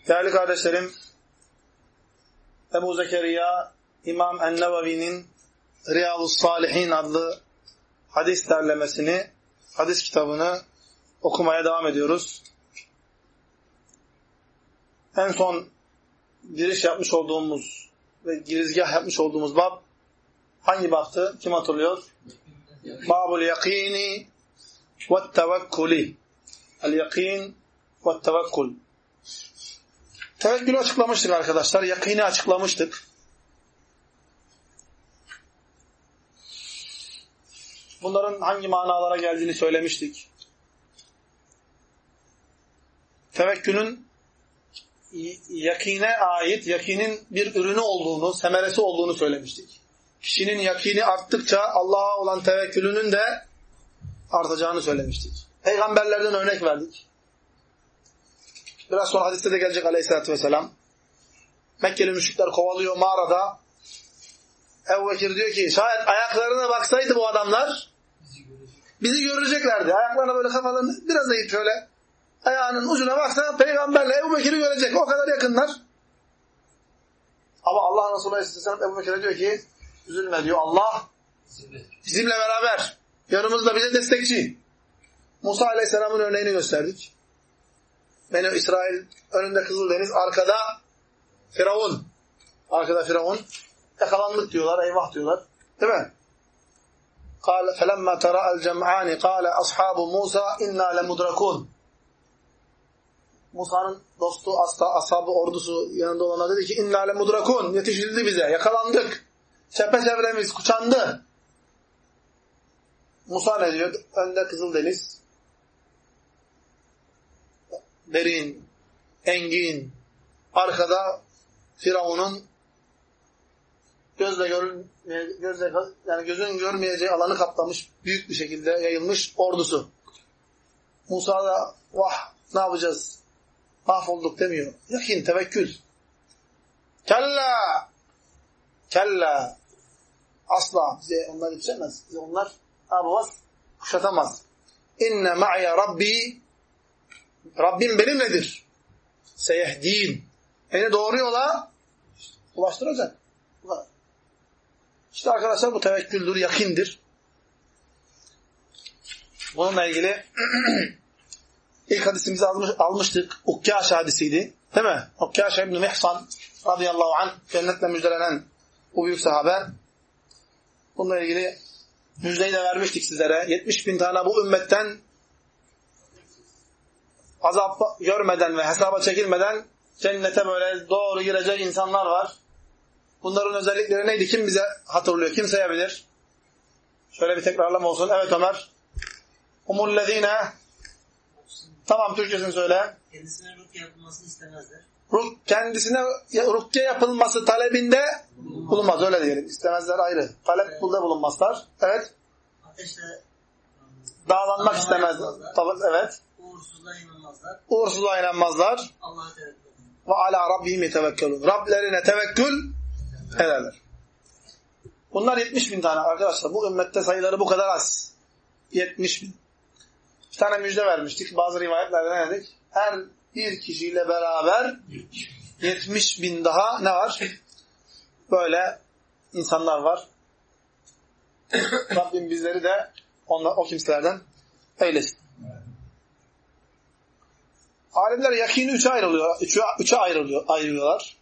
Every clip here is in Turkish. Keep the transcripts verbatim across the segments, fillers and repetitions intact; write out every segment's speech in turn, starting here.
Değerli kardeşlerim, Ebu Zekeriya İmam En-Nevevi'nin Riyadus-Salihin adlı hadis derlemesini, hadis kitabını okumaya devam ediyoruz. En son giriş yapmış olduğumuz ve girizgah yapmış olduğumuz bab hangi babtı? Kim hatırlıyor? Babul yakini ve tevekkuli. El-yakin ve tevekkul. Tevekkülü açıklamıştık arkadaşlar. Yakini açıklamıştık. Bunların hangi manalara geldiğini söylemiştik. Tevekkülün yakine ait, yakinin bir ürünü olduğunu, semeresi olduğunu söylemiştik. Kişinin yakini arttıkça Allah'a olan tevekkülünün de artacağını söylemiştik. Peygamberlerden örnek verdik. Biraz sonra hadiste de gelecek aleyhissalatü vesselam. Mekkeli müşrikler kovalıyor mağarada. Ebu Bekir diyor ki şayet ayaklarına baksaydı bu adamlar bizi göreceklerdi. Ayaklarına böyle kafalarını biraz eğip şöyle ayağının ucuna baksa peygamberle Ebu Bekir'i görecek. O kadar yakınlar. Ama Allah Resulü Aleyhisselam Ebu Bekir'e diyor ki üzülme diyor. Allah bizimle beraber. Yanımızda bize destekçi. Musa Aleyhisselam'ın örneğini gösterdik. Beni İsrail önünde Kızıldeniz, arkada Firavun. Arkada Firavun. Yakalandık diyorlar, eyvah diyorlar. Değil mi? قال فَلَمَّا تَرَأَ الْجَمْعَانِ قَالَ أَصْحَابُ مُوسَى اِنَّا لَمُدْرَكُونَ. Musa'nın dostu, ashabı, ordusu yanında olanlar dedi ki اِنَّا لَمُدْرَكُونَ. Yetişildi bize, yakalandık. Çepeçevremiz kuşandı. Musa ne diyor? Önde Kızıldeniz. Derin, engin, arkada Firavun'un gözle görün, gözle yani gözün görmeyeceği alanı kaplamış, büyük bir şekilde yayılmış ordusu. Musa da vah ne yapacağız? Mahvolduk demiyor. Yakin, tevekkül. Kella! Kella! Asla bize onlar yetişemez. Bize onlar ne yapamaz? Kuşatamaz. İnne ma'ya Rabbi, Rabbim benimledir. Seyehdin. Beni doğru yola ulaştıracak. İşte arkadaşlar bu tevekküldür, yakindir. Bununla ilgili ilk hadisimizi almış, almıştık. Ukkaşa hadisiydi. Değil mi? Ukkaşa İbn-i Mihsan radıyallahu anh cennetle müjdelenen bu büyük sahabe. Bununla ilgili müjdeyi de vermiştik sizlere. yetmiş bin tane bu ümmetten azap görmeden ve hesaba çekilmeden cennete böyle doğru girecek insanlar var. Bunların özellikleri neydi? Kim bize hatırlıyor? Kim sayabilir? Şöyle bir tekrarlama olsun. Evet Ömer. Humullezine. Tamam, Türkçesini söyle. Kendisine rukiye yapılmasını istemezler. Ruk, kendisine rukiye yapılması talebinde bulunmaz. bulunmaz. Öyle diyelim. İstemezler ayrı. Talep evet. Bulda bulunmazlar. Evet. Ateşle dağlanmak istemezler. Evet. Uğursuzluğa inanmazlar. Uğursuzluğa inanmazlar. Allah'a tevekkül. Ve ala rabbihim yetevekkelun. Rablerine tevekkül ederler. Bunlar yetmiş bin tane arkadaşlar. Bu ümmette sayıları bu kadar az. yetmiş bin. Bir tane müjde vermiştik. Bazı rivayetlerde ne dedik? Her bir kişiyle beraber yetmiş bin daha ne var? Böyle insanlar var. Rabbim bizleri de onlar, o kimselerden eylesin. Alimler yakini üçe ayrılıyor. Üçe, üçe ayrılıyor, ayırıyorlar.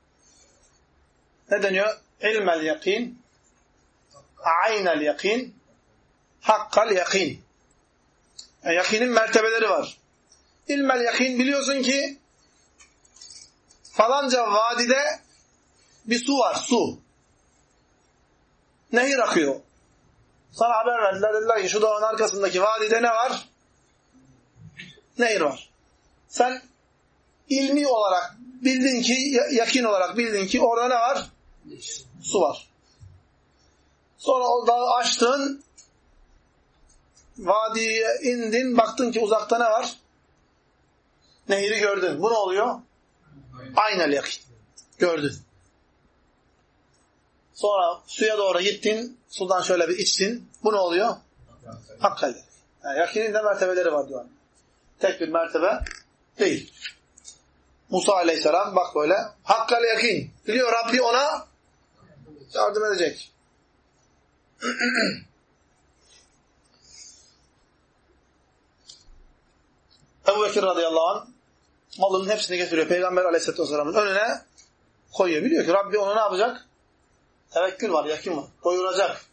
Ne deniyor? İlmel yakin, aynel yakin, hakkal yakin. Yani yakinin mertebeleri var. İlmel yakin, biliyorsun ki falanca vadide bir su var, su. Nehir akıyor. Sana haber verdiler, dediler ki şu dağın arkasındaki vadide ne var? Nehir var. Sen ilmi olarak bildin ki, yakin olarak bildin ki orada ne var? Su var. Sonra o dağı açtın, vadiye indin, baktın ki uzakta ne var? Nehri gördün. Bu ne oluyor? Aynel yakin. Gördün. Sonra suya doğru gittin, sudan şöyle bir içtin. Bu ne oluyor? Hakkal yakin. Yani yakinin de mertebeleri var diyor. Tek bir mertebe değil. Musa aleyhisselam bak böyle. Hakkal yakin. Biliyor Rabbi ona yardım edecek. Ebu Bekir radıyallahu anh malının hepsini getiriyor. Peygamber aleyhisselatü vesselamın önüne koyuyor. Biliyor ki Rabbi ona ne yapacak? Tevekkül var, yakin var. Doyuracak.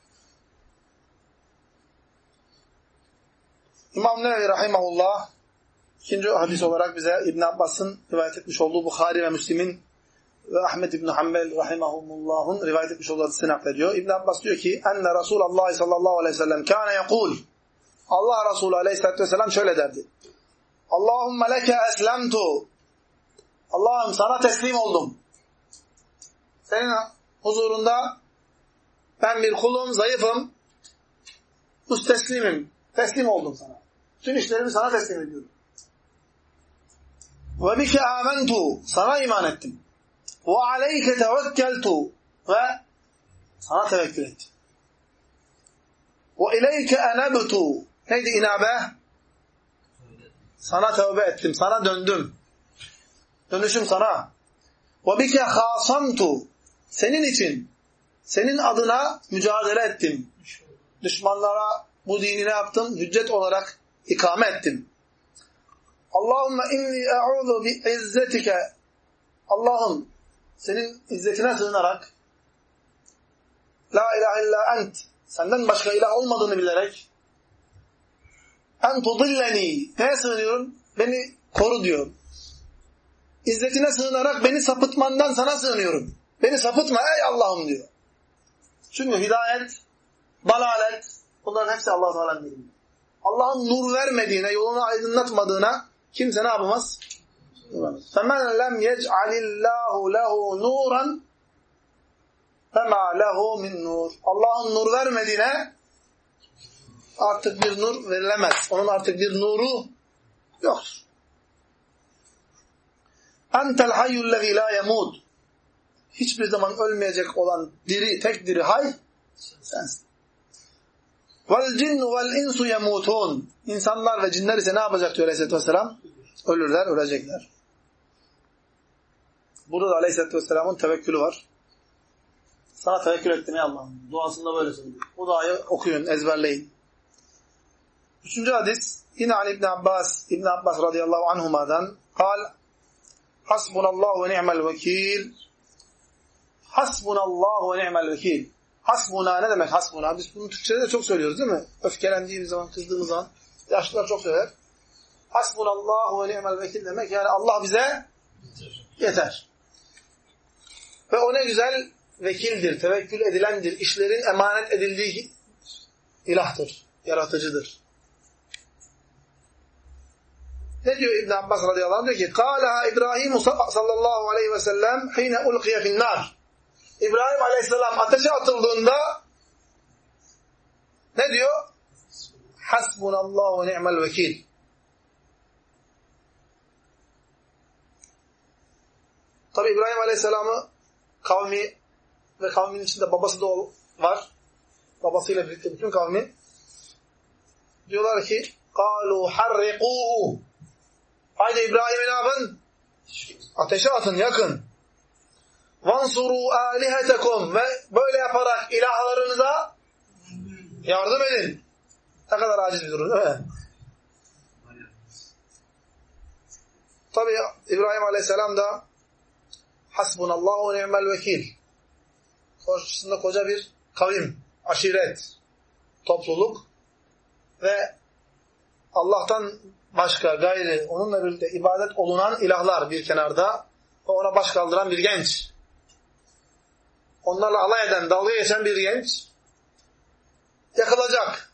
İmam Nevevi rahimahullah ikinci hadis olarak bize İbn Abbas'ın rivayet etmiş olduğu Bukhari ve Müslim'in ve Ahmed İbn Hanbel rahimahullah'ın rivayet etmiş olduğu hadisini naklediyor. İbn Abbas diyor ki enne Resulullah sallallahu aleyhi ve sellem kâne yekûl Allah Resulü aleyhisselatü vesselam şöyle derdi. Allahümme leke eslemtu Allah'ım sana teslim oldum. Senin huzurunda ben bir kulum, zayıfım, müsteslimim. Teslim oldum sana. Tüm işlerimi sana teslim ediyorum. Ve bike amentu sana iman ettim. Ve aleyke tevekkeltu ve sana tevekkül ettim. Ve ileyke enebtu neydi inabe? Sana tövbe ettim, sana döndüm. Dönüşüm sana. Ve bike khasamtu senin için, senin adına mücadele ettim. Düşmanlara bu dini ne yaptım? Hüccet olarak ikame ettim. Allahümme inni e'udu bi izzetike Allah'ım senin izzetine sığınarak la ilahe illa ent senden başka ilah olmadığını bilerek en tudilleni neye sığınıyorum? Beni koru diyor. İzzetine sığınarak beni sapıtmandan sana sığınıyorum. Beni sapıtma ey Allah'ım diyor. Çünkü hidayet, dalalet bunların hepsi Allah-u Teala'nın elinde. Allah'ın nur vermediğine, yolunu aydınlatmadığına kimse ne yapamaz? فَمَنْ لَمْ يَجْعَلِ اللّٰهُ لَهُ نُورًا فَمَا لَهُ مِنْ نُورٍ Allah'ın nur vermediğine artık bir nur verilemez. Onun artık bir nuru yoktur. اَنْتَ الْحَيُّ الَّذ۪ي لَا يَمُودُ Hiçbir zaman ölmeyecek olan diri, tek diri hay sensin. وَالْجِنُّ وَالْاِنْسُ يَمُوتُونَ İnsanlar ve cinler ise ne yapacak diyor Aleyhisselatü Vesselam? Ölürler, ölecekler. Burada da Aleyhisselatü Vesselam'ın tevekkülü var. Sana tevekkül ettim ey Allah'ım. Duasında böyle söylüyor. Bu duayı okuyun, ezberleyin. Üçüncü hadis yine Ali İbn Abbas, İbn Abbas radıyallahu anhuma'dan kal Hasbunallahu ve ni'mel vekil Hasbunallahu ve ni'mel vekil Hasbuna ne demek hasbuna? Biz bunu Türkçe'de de çok söylüyoruz değil mi? Öfkelendiğimiz zaman, kızdığımız zaman yaşlılar çok söyler. Hasbunallahu ve ni'mel vekil demek yani Allah bize yeter. Ve o ne güzel vekildir, tevekkül edilendir. İşlerin emanet edildiği ilahtır, yaratıcıdır. Ne diyor İbn Abbas radıyallahu anh? Diyor ki Kâleha İbrahim sallallahu aleyhi ve sellem hîne ulkiye finnâr İbrahim aleyhisselam ateşe atıldığında ne diyor? Hasbunallahu ve ni'mel vekil. Tabi İbrahim aleyhisselamı kavmi ve kavmin içinde babası da var. Babasıyla birlikte bütün kavmi diyorlar ki قَالُوا حَرِّقُوهُ Haydi İbrahim'i ne yapın? Ateşe atın, yakın. وَانْصُرُوا آلِهَتَكُمْ Ve böyle yaparak ilahlarınıza yardım edin. Ne kadar aciz bir durum değil mi? Tabi İbrahim aleyhisselam da Hasbunallahu ve ni'mel vekil. Karşısında koca bir kavim, aşiret, topluluk ve Allah'tan başka gayri onunla birlikte ibadet olunan ilahlar bir kenarda ve ona baş kaldıran bir genç. Onlarla alay eden, dalga geçen bir genç yakılacak.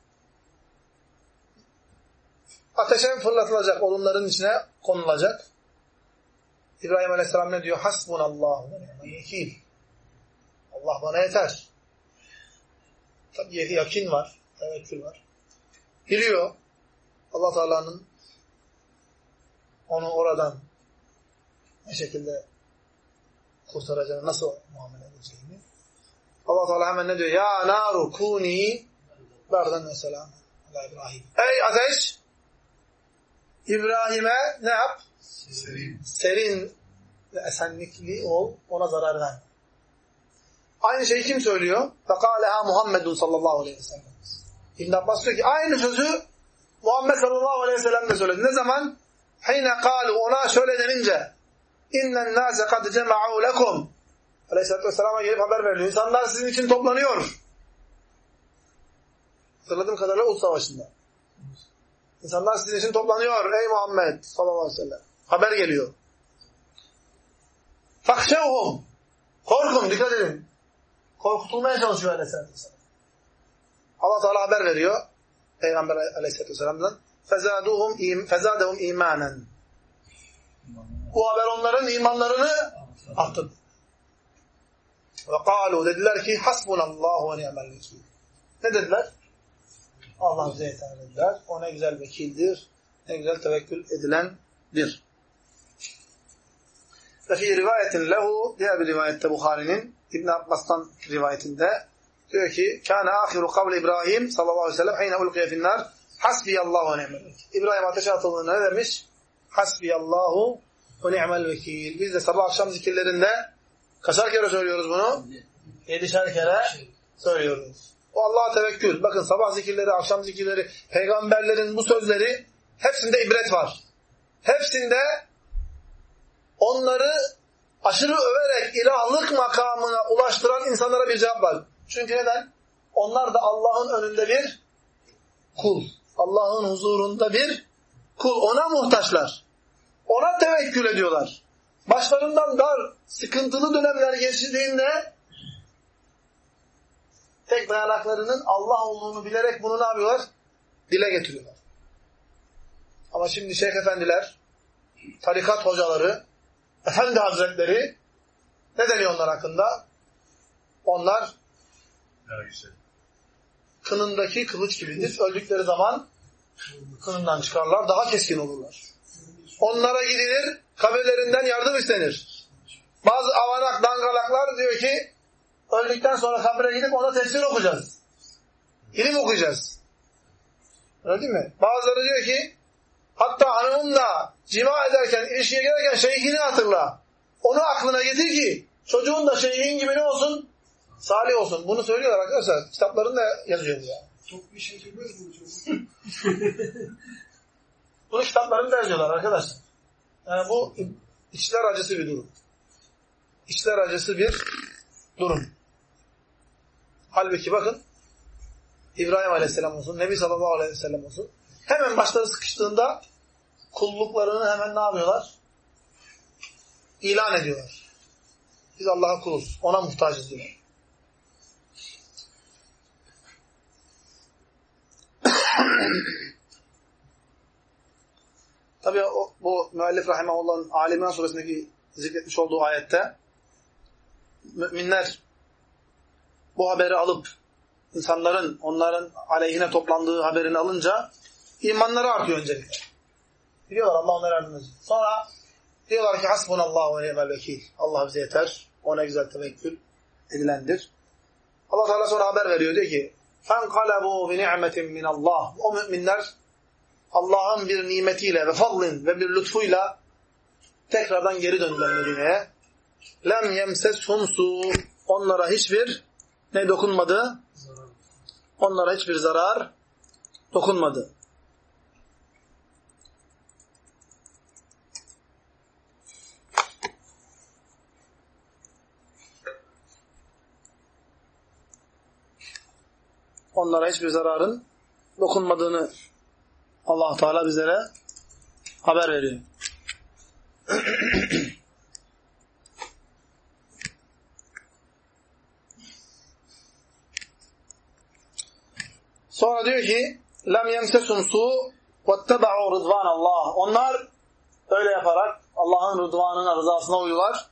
Ateşe fırlatılacak, odunların içine konulacak. İbrahim Aleyhisselam ne diyor? Hasbunallahu ve ni'mel vekil. Allah bana yeter. Tabii yakin var, tevekkül var. Biliyor Allah Teala'nın onu oradan ne şekilde kurtaracağını, nasıl muamele edeceğini. Allah Teala hemen ne diyor? Ya naru kuni berden ve selam ala İbrahim. Ey ateş! İbrahim'e ne yap? Serin. Serin ve esenlikli ol, ona zarar verme. Aynı şeyi kim söylüyor? فَقَالَهَا Muhammedun sallallahu aleyhi ve sellem. İbn Abbas diyor ki aynı sözü Muhammed sallallahu aleyhi ve sellem de söyledi. Ne zaman? حِينَ قَالُوا ona şöyle denince اِنَّ النَّاسَ قَدْ جَمَعُوا لَكُمْ Aleyhisselatü Vesselam'a gelip haber veriliyor. İnsanlar sizin için toplanıyor. Hatırladığım kadarıyla Uhud Savaşı'nda. İnsanlar sizin için toplanıyor ey Muhammed sallallahu aleyhi ve sellem. Haber geliyor. فَخْشَوْهُمْ Korkun, dikkat edin. Korkutulmaya çalışıyor Aleyhisselatü Vesselam. Allah Teala haber veriyor Peygamber Aleyhisselatü Vesselam'dan. فَزَادُهُمْ فَزَادَهُمْ اِيمَانًا Bu haber onların imanlarını arttırdı. وَقَالُوا dediler ki حَسْبُنَاللّٰهُ وَنِعْمَ الْوَكِيلُ Ne dediler? Allah bize yeter dediler. O ne güzel vekildir, ne güzel tevekkül edilendir. Ve fi rivayetin lehu, diğer bir rivayette Bukhari'nin İbn Abbas'tan rivayetinde diyor ki kâne âhiru kavli İbrahim sallallahu aleyhi ve sellem hîne ulqiye finnâr hasbiyallahu ve ni'mel vekil. İbrahim ateşe atıldığında ne demiş? Hasbiyallahu ve ni'mel vekil. Biz de sabah akşam zikirlerinde kaçar kere söylüyoruz bunu? Yedişer kere söylüyoruz. O Allah'a tevekkül. Bakın sabah zikirleri, akşam zikirleri, peygamberlerin bu sözleri hepsinde ibret var. Hepsinde onları aşırı överek ilahlık makamına ulaştıran insanlara bir cevap var. Çünkü neden? Onlar da Allah'ın önünde bir kul. Allah'ın huzurunda bir kul. Ona muhtaçlar. Ona tevekkül ediyorlar. Başlarından dar, sıkıntılı dönemler geçtiğinde tek dayanaklarının Allah olduğunu bilerek bunu ne yapıyorlar? Dile getiriyorlar. Ama şimdi şeyh efendiler, tarikat hocaları, efendi hazretleri ne deniyor onlar hakkında? Onlar kınındaki kılıç gibidir. Öldükleri zaman kınından çıkarlar, daha keskin olurlar. Onlara gidilir, kabirlerinden yardım istenir. Bazı avanak, dangalaklar diyor ki, öldükten sonra kabire gidip ona tefsir okuyacağız. İlim okuyacağız. Öyle değil mi? Bazıları diyor ki, hatta hanımınla cima ederken, ilişkiye girerken şeyhini hatırla. Onu aklına getir ki, çocuğun da şeyhin gibi ne olsun? Salih olsun. Bunu söylüyorlar arkadaşlar. Kitaplarında yazıyor bu ya. Çok bir şey bilmez bu çocuk. Bunu kitaplarında yazıyorlar arkadaşlar. Yani bu içler acısı bir durum. İçler acısı bir durum. Halbuki bakın İbrahim Aleyhisselam olsun, Nebi sallallahu aleyhi ve sellem olsun. Hemen başları sıkıştığında kulluklarını hemen ne yapıyorlar? İlan ediyorlar. Biz Allah'a kuluz. Ona muhtacız diyorlar. Tabii o, bu müellif rahimahullah'ın Ali İmran suresindeki zikretmiş olduğu ayette müminler bu haberi alıp insanların onların aleyhine toplandığı haberini alınca imanları artıyor öncelikle. Biliyorlar Allah onlara yardım edecek. Sonra diyorlar ki hasbunallahu ve ni'mel vekil. Allah bize yeter. O ne güzel tevekkül edilendir. Allah Teala sonra haber veriyor diyor ki فَانْقَلَبُوا بِنِعْمَةٍ مِنَ اللّٰهِ O müminler Allah'ın bir nimetiyle ve fadlin ve bir lütfuyla tekrardan geri döndüler Medine'ye. Lem yemseshum su onlara hiçbir ne dokunmadı? Onlara hiçbir zarar dokunmadı. Onlara hiçbir zararın dokunmadığını Allah Teala bizlere haber veriyor. Sonra diyor ki lem yemsesum su vettebe'u rıdvanallah. Onlar öyle yaparak Allah'ın rıdvanına, rızasına uyuyorlar.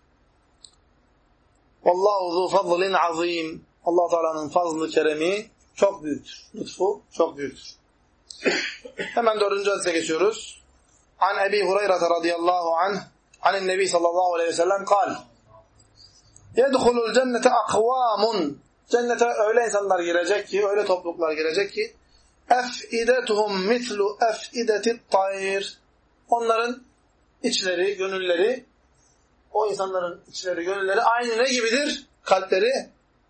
Vallahu zu fadlin azim. Allah Teala'nın fazlı keremi çok büyüktür. Lütfu çok büyüktür. Hemen dördüncü hadise geçiyoruz. An Ebi Hureyre radıyallahu anh anin Nebi sallallahu aleyhi ve sellem kal yedhulul cennete akvamun cennete öyle insanlar girecek ki, öyle topluluklar girecek ki ef'idetuhum mitlu ef'idetit tayr onların içleri, gönülleri, o insanların içleri, gönülleri aynı ne gibidir? Kalpleri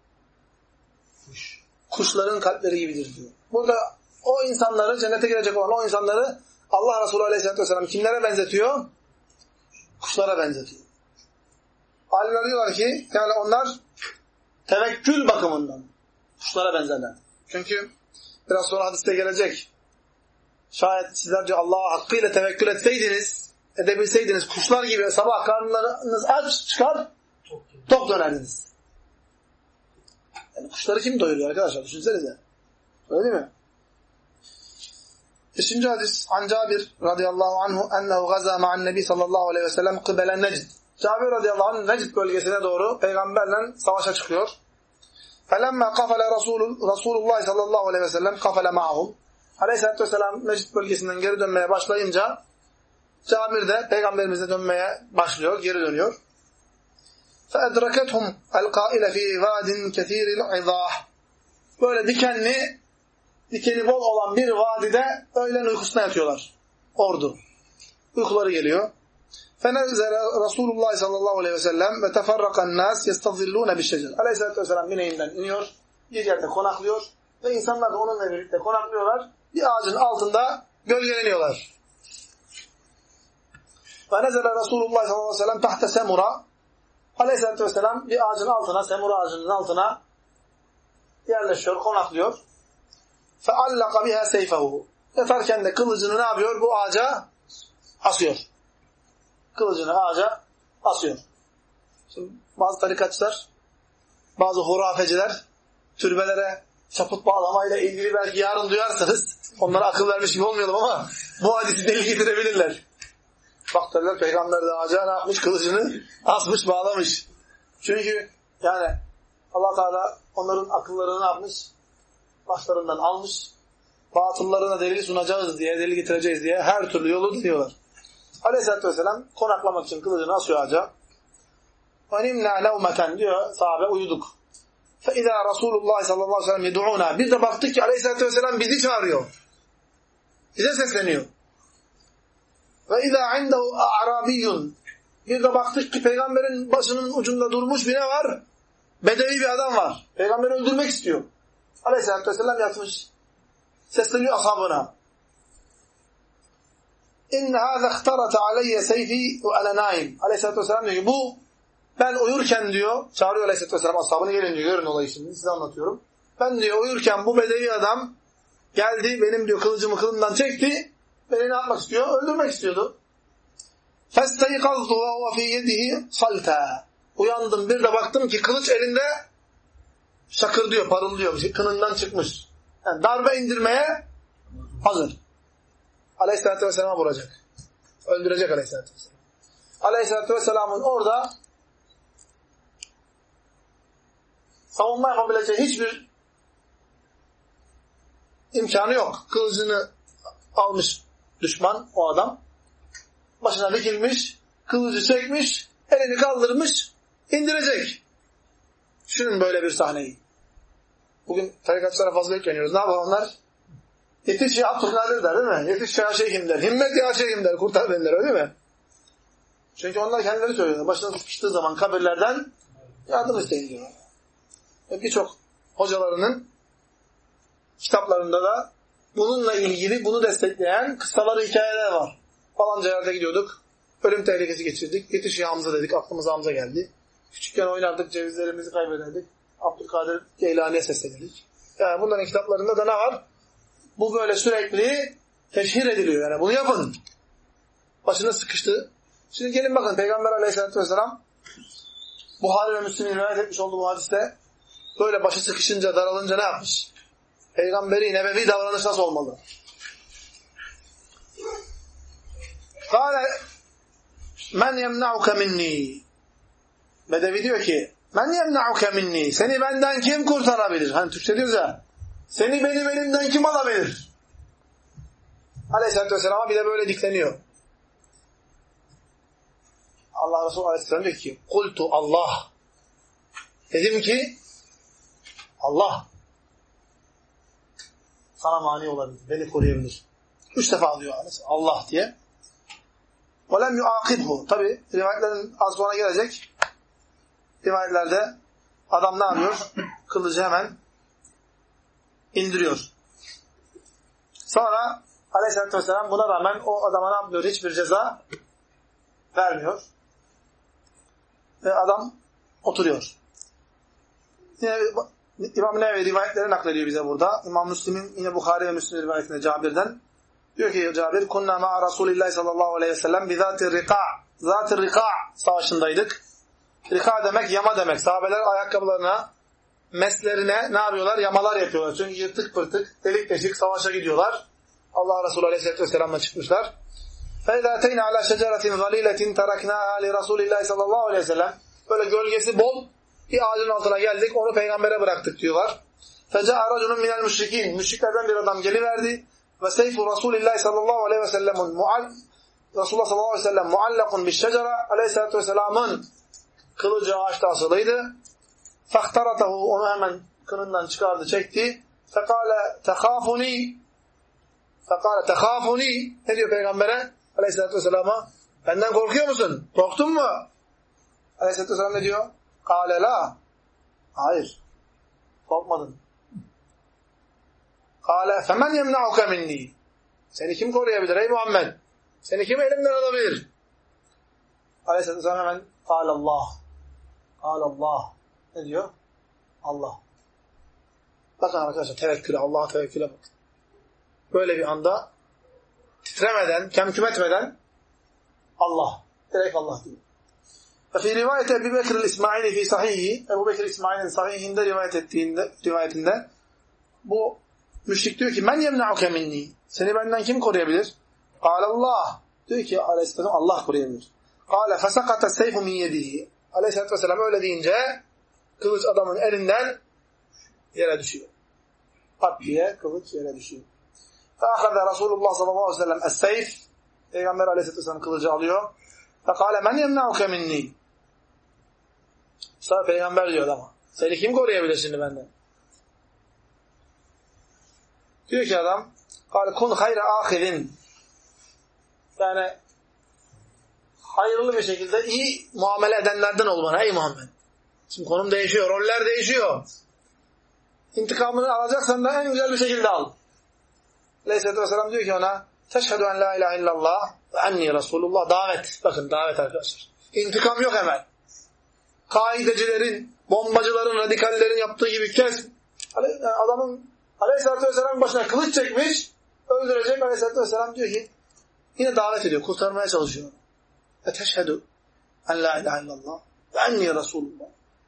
kuş. Kuşların kalpleri gibidir diyor. Burada o insanları, cennete girecek olan o insanları Allah Resulü Aleyhisselatü Vesselam kimlere benzetiyor? Kuşlara benzetiyor. Alimler diyorlar ki yani onlar tevekkül bakımından kuşlara benzerler. Çünkü biraz sonra hadiste gelecek. Şayet sizler diyor Allah'a hakkıyla tevekkül etseydiniz, edebilseydiniz kuşlar gibi sabah karnınız aç çıkar, tok dönerdiniz. Yani kuşları kim doyuruyor arkadaşlar? Düşünsenize. Öyle değil mi? Beşinci hadis an Cabir radıyallahu anhu ennehu gaza ma'an nebi sallallahu aleyhi ve sellem kıbelen Necd. Cabir radıyallahu anh Necd bölgesine doğru peygamberle savaşa çıkıyor. Felemma kafale Resulullah sallallahu aleyhi ve sellem kafale ma'hum. Aleyhisselatü vesselam Necd bölgesinden geri dönmeye başlayınca Cabir de peygamberimize dönmeye başlıyor, geri dönüyor. فَاَدْرَكَتْهُمْ الْقَائِلَ ف۪ي وَادٍ كَث۪يرِ الْعِضَاهِ. Böyle dikenli, dikeni bol olan bir vadide öğlen uykusuna yatıyorlar. Ordu. Uykuları geliyor. فَنَزَلَ Resulullah sallallahu aleyhi ve sellem وَتَفَرَّقَ النَّاسِ يَسْتَظِلُّونَ بِالشَّجَرِ. Aleyhisselatü vesselam bineğinden iniyor, bir yerde konaklıyor ve insanlar da onunla birlikte konaklıyorlar. Bir ağacın altında gölgeleniyorlar. وَنَزَلَ Resulullah sallallahu aleyhi ve sellem تَحْتَ سَمُرَ. Aleyhisselatü vesselam bir ağacın altına, semur ağacının altına yerleşiyor, konaklıyor. فَعَلَّقَ بِهَا سَيْفَهُ. Yatarken de kılıcını ne yapıyor? Bu ağaca asıyor. Kılıcını ağaca asıyor. Şimdi bazı tarikatçılar, bazı hurafeciler türbelere çaput bağlamayla ilgili belki yarın duyarsanız onlara akıl vermiş gibi olmayalım ama bu hadisi delil getirebilirler. Bak derler peygamber de ağaca ne yapmış? Kılıcını asmış, bağlamış. Çünkü yani Allah Teala onların akıllarını ne yapmış? Başlarından almış. Batıllarına delil sunacağız diye, delil getireceğiz diye her türlü yolu deniyorlar. Aleyhisselatü Vesselam konaklamak için kılıcını asıyor ağaca. وَنِمْنَا لَوْمَةً diyor sahabe uyuduk. فَاِذَا Resulullah sallallahu aleyhi ve sellem يَدُعُونَا. Bir de baktık ki Aleyhisselatü Vesselam bizi çağırıyor. Bize sesleniyor. وَاِذَا عِنْدَهُ اَعْرَابِيٌّ. Bir de baktık ki peygamberin başının ucunda durmuş bir ne var? Bedevi bir adam var. Peygamberi öldürmek istiyor. Aleyhisselatü Vesselam yatmış. Sesleniyor ashabına. اِنَّ هَذَا اخْتَرَتَ عَلَيَّ سَيْفِي وَأَنَا نَائِمٌ. Aleyhisselatü Vesselam diyor ki bu ben uyurken diyor, çağırıyor Aleyhisselatü Vesselam ashabını, gelin diyor, görün olayı şimdi size anlatıyorum. Ben diyor uyurken bu bedevi adam geldi, benim diyor kılıcımı kılımdan çekti, beni ne yapmak istiyor? Öldürmek istiyordu. فَاسْتَيْقَظْتُ وَهُوَ فِي يَدِهِ صَلْتًا. Uyandım, bir de baktım ki kılıç elinde şakır diyor, parıldıyor, kınından çıkmış. Yani darbe indirmeye hazır. Aleyhisselatü Vesselam'a vuracak. Öldürecek Aleyhisselatü Vesselam. Aleyhisselatü Vesselam'ın orada savunma yapabileceği hiçbir imkanı yok. Kılıcını almış düşman, o adam. Başına dikilmiş, kılıcı çekmiş, elini kaldırmış, indirecek. Düşünün böyle bir sahneyi. Bugün tarikatçılara fazla yükleniyoruz. Ne yapalım onlar? Yetiş ya Abdülkadir der değil mi? Yetiş ya şeyhim der. Himmet ya şeyhim der. Kurtar beni der, öyle mi? Çünkü onlar kendileri söylüyorlar. Başına sıkıştığı zaman kabirlerden yardım isteyin diyorlar. Ve birçok hocalarının kitaplarında da bununla ilgili, bunu destekleyen kıssaları, hikayeler var. Falanca yerde gidiyorduk. Ölüm tehlikesi geçirdik. Yetiş ya Hamza dedik. Aklımıza Hamza geldi. Küçükken oynardık. Cevizlerimizi kaybederdik. Abdülkadir Geylani'ye seslenirdik. Yani bunların kitaplarında da ne var? Bu böyle sürekli teşhir ediliyor. Yani bunu yapın. Başına sıkıştı. Şimdi gelin bakın Peygamber Aleyhisselatü Vesselam Buhari ve Müslim'in rivayet etmiş olduğu bu hadiste böyle başı sıkışınca, daralınca ne yapmış? Peygamberi nebevi davranış nasıl olmalı? Kâle men yemna'uke minni. Bedevi diyor ki men yemna'uke minni. Seni benden kim kurtarabilir? Hani Türkçe diyoruz ya. Seni benim elimden kim alabilir? Aleyhisselatü Vesselam'a bir de böyle dikleniyor. Allah Resulü Aleyhisselam diyor ki kultu Allah. Dedim ki Allah sana mani olabilir. Beni koruyabilir. Üç defa diyor Allah diye. وَلَمْ يُعَاقِبْهُ. Tabi rivayetlerin az sonra gelecek. Rivayetlerde adam ne yapıyor? Kılıcı hemen indiriyor. Sonra Aleyhisselatü Vesselam buna rağmen o adama ne yapıyor? Hiçbir ceza vermiyor. Ve adam oturuyor. Yine İmam Nevevi rivayetleri naklediyor bize burada. İmam Müslim'in yine Bukhari ve Müslim rivayetinde Cabir'den. Diyor ki Cabir, kunna ma'a Resulillahi sallallahu aleyhi ve sellem bizati rika, zati rika savaşındaydık. Rika demek yama demek. Sahabeler ayakkabılarına, meslerine ne yapıyorlar? Yamalar yapıyorlar. Çünkü yırtık pırtık, delik deşik savaşa gidiyorlar. Allah Resulü aleyhisselatü vesselam'la çıkmışlar. فَاِذَا اَتَيْنَا عَلَى شَجَرَةٍ ظَلِيلَةٍ تَرَكْنَاهَا لِرَسُولِ sallallahu aleyhi ve sellem. Böyle gölgesi bol bir ağacın altına geldik, onu peygambere bıraktık diyorlar. فَجَاءَ رَجُلٌ مِنَ الْمُشْرِكِينَ. Müşriklerden bir adam geliverdi. وَسَيْفُ رَسُولِ اللّٰهِ sallallahu aleyhi ve sellem Resulullah sallallahu aleyhi ve sellem muallakun bi'şecere. Aleyhisselatü vesselamın kılıcı ağaçta asılıydı. فَاخْتَرَتَهُ. Onu hemen kınından çıkardı, çekti. فَقَالَ تَخَافُنِي فَقَالَ تَخَافُنِي. Ne diyor peygambere? Aleyhisselatü vesselama, benden korkuyor musun? Korktun mu? Aleyhisselatü vesselam ne diyor? قَالَ لَا. Hayır. Korkmadın. قَالَ فَمَنْ يَمْنَعُكَ مِنِّي. Seni kim koruyabilir ey Muhammed? Seni kim elimden alabilir? Aleyhisselatü vesselam hemen قَالَ اللّٰهِ قَالَ اللّٰهِ. Ne diyor? Allah. Bakın arkadaşlar, tevekküle, Allah'a tevekküle bakın. Böyle bir anda titremeden, kemküm etmeden Allah. Direkt Allah diyor. Ve fi rivayet Ebu Bekir el-İsmaili fi sahihi, Ebu Bekir İsmail'in sahihinde rivayet ettiğinde, rivayetinde bu müşrik diyor ki men yemna'uke minni. Seni benden kim koruyabilir? Kâle Allah. Diyor ki Aleyhisselam Allah koruyabilir. Kâle fesakata seyfu min yedihi. Aleyhisselatü Vesselam öyle deyince kılıç adamın elinden yere düşüyor. Pat diye kılıç yere düşüyor. فَاَخَذَ Resulullah sallallahu aleyhi ve sellem es-seyf. Peygamber Aleyhisselatü Vesselam kılıcı alıyor. فَقَالَ مَنْ يَمْنَعُكَ مِنِّي. Sonra Peygamber diyor ama seni kim koruyabilir şimdi benden? Diyor ki adam قَالَ كُنْ خَيْرَ آخِذٍ. Yani hayırlı bir şekilde iyi muamele edenlerden ol bana ey Muhammed. Şimdi konum değişiyor, roller değişiyor. İntikamını alacaksan da en güzel bir şekilde al. Aleyhisselatü Vesselam diyor ki ona teşhedü en la ilahe illallah ve enni Resulullah. Davet. Bakın davet arkadaşlar. İntikam yok hemen. Kaidecilerin, bombacıların, radikallerin yaptığı gibi kes. Adamın Aleyhisselatü Vesselam'ın başına kılıç çekmiş, öldürecek. Aleyhisselatü Vesselam diyor ki yine davet ediyor, kurtarmaya çalışıyor. Ve teşhedü en la ilahe illallah ve enni Resulullah.